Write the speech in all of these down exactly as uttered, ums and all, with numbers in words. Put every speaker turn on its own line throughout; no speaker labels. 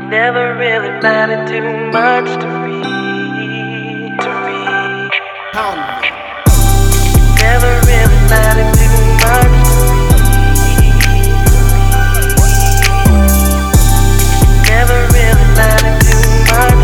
never really mattered too much to me, to me. Never really mattered too much to me. Never really mattered too much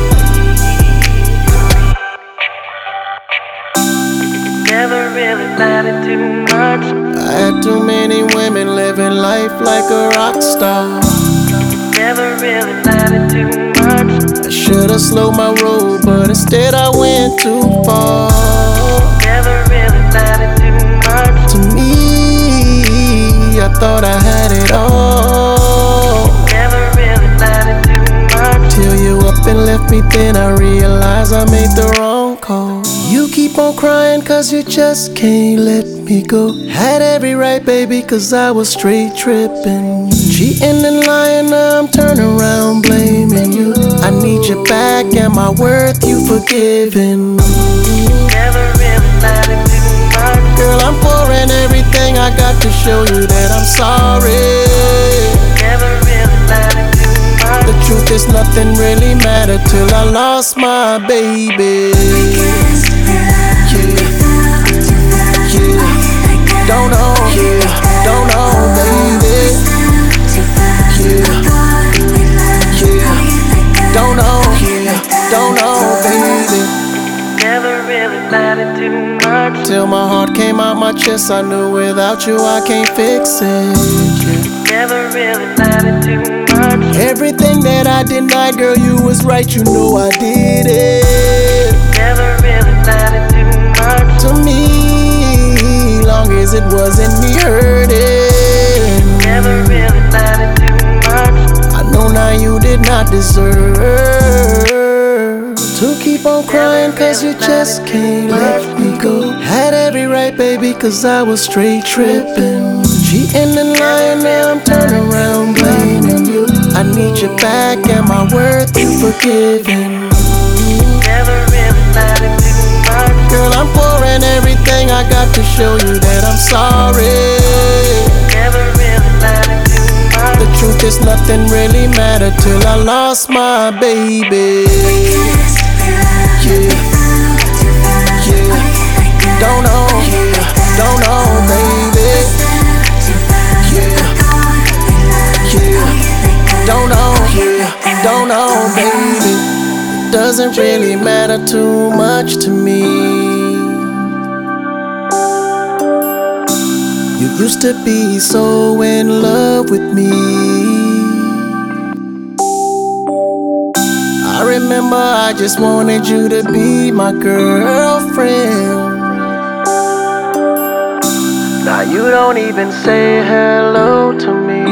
to me. Never really mattered too much.
I had too many women living life like a rock star.
Never really mattered too much.
I should've slowed my roll, but instead I went too far.
Never really mattered too much.
To me, I thought I had it all.
Never really mattered too much.
Till you up and left me, then I realized I made the wrong call. You keep on crying cause you just can't let me go. Had every right, baby, cause I was straight tripping. Cheating and lying, now I'm turning around blaming you. I need you back, am I worth you forgiving?
Never really mattered too much.
Girl, I'm pouring everything I got to show you that I'm sorry.
Never really mattered too much.
The truth is nothing really mattered till I lost my baby. Yeah, yeah, don't know, yeah, don't know, baby. Yeah, yeah, don't know, yeah, don't know, baby.
Never really mattered too much.
Till my heart came out my chest, I knew without you I can't fix it. Yeah.
Never really mattered too much.
Everything that I denied, girl, you was right, you know I did it.
Never really mattered too much.
To me, long as it wasn't me hurting.
Never really mattered too much.
I know now you did not deserve to keep on crying cause you just can't let me go. Had every right, baby, cause I was straight tripping. Cheating and lying, now I'm turning around blaming you. I need you back, am I worth you forgiving?
Never really mattered too much.
Girl, I'm pouring everything I got to show you that I'm sorry.
Never really mattered too much.
The truth is nothing really mattered till I lost my baby. Yeah, yeah, don't know, yeah, don't know, baby. Yeah, yeah, don't know, yeah, don't know, baby. It doesn't really matter too much to me. You used to be so in love with me. I remember I just wanted you to be my girlfriend. Now you don't even say hello to me.